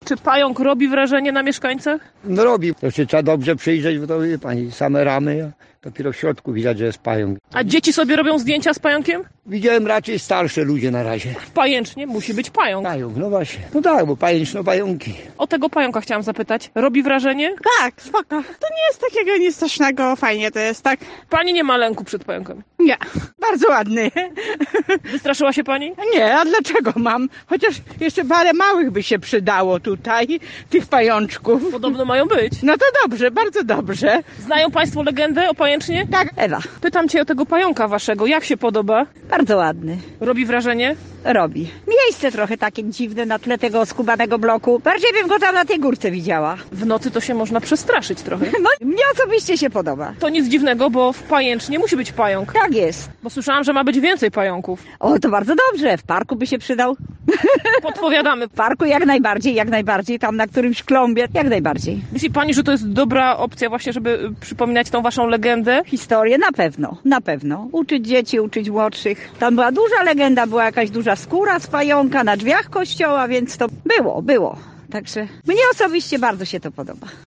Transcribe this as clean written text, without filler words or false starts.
Czy pająk robi wrażenie na mieszkańcach? No robi. To się trzeba dobrze przyjrzeć, bo to wie pani, same ramy, a dopiero w środku widać, że jest pająk. A dzieci sobie robią zdjęcia z pająkiem? Widziałem raczej starsze ludzie na razie. Pajęcznie musi być pająk. Pająk, no właśnie. No tak, bo pajęczno pająki. O tego pająka chciałam zapytać. Robi wrażenie? Tak, spoko. To nie jest takiego nic strasznego, fajnie to jest, tak? Pani nie ma lęku przed pająkiem. Nie, bardzo ładny. Wystraszyła się pani? Nie, a dlaczego mam? Chociaż jeszcze parę małych by się przydało tutaj, tych pajączków. Podobno mają być. No to dobrze, bardzo dobrze. Znają państwo legendę o pajęcznie? Tak, Ewa, Pytam cię o tego pająka waszego. Jak się podoba? bardzo ładny. Robi wrażenie? Robi. Miejsce trochę takie dziwne na tle tego skubanego bloku. Bardziej bym go tam na tej górce widziała. W nocy to się można przestraszyć trochę. No, mnie osobiście się podoba. To nic dziwnego, bo w pajęcznie musi być pająk. Tak jest. Bo słyszałam, że ma być więcej pająków. O, to bardzo dobrze. W parku by się przydał. Podpowiadamy. W parku jak najbardziej. Tam na którymś klombie, jak najbardziej. Myśli pani, że to jest dobra opcja właśnie, żeby przypominać tą waszą legendę? Historię na pewno. Uczyć dzieci, uczyć młodszych. Tam była duża legenda, była jakaś duża skóra z pająka na drzwiach kościoła, więc to było. Także mnie osobiście bardzo się to podoba.